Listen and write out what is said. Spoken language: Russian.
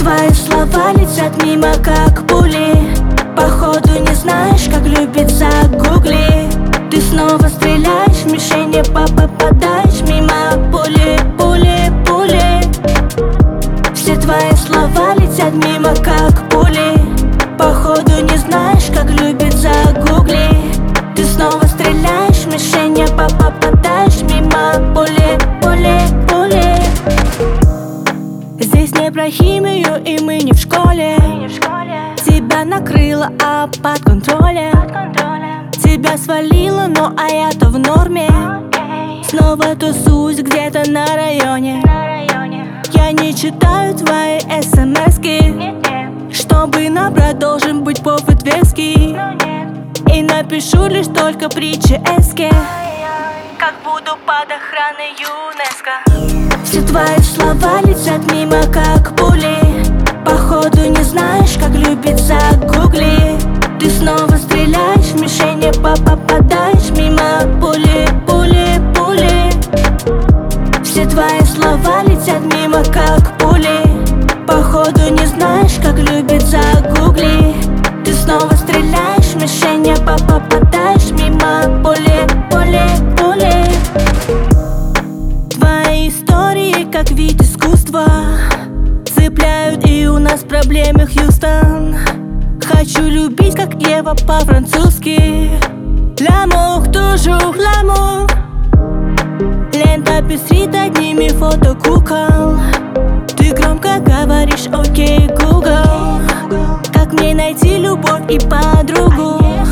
твои слова летят мимо, как пули. Походу не знаешь, как любит загугли. Ты снова стреляешь в мишень, не попадаешь мимо. Пули, пули, пули. Все твои слова летят мимо, как пули. Походу не знаешь, как любит загугли. Ты снова стреляешь в мишень, не попадаешь мимо. Пули, пули, пули. Здесь не про химию, и мы не в школе. Тебя накрыло, а под контролем. Тебя свалило, ну а я-то в норме. Снова тусуюсь где-то на районе. Я не читаю твои смски. Чтобы набрать, должен быть повод веский. И напишу лишь только притчи эски, как буду под охраной ЮНЕСКО. Все твои слова летят мимо, как пули. Походу не знаешь, как любит загугли. Ты снова стреляешь в мишень, не попадаешь мимо. Пули, пули, пули. Все твои слова летят мимо, как пули. Походу не знаешь, как любит загугли. Ты снова стреляешь в мишень, не попадаешь мимо. Пули, пули, пули. Твои истории, как вид искусства, цепляют, и у нас проблемы, Хьюстон. Хочу любить, как Ева по-французски. L'amour, toujours l'amour. Лента пестрит одними фото кукол. Ты громко говоришь: окей, Google, как мне найти любовь и подругу?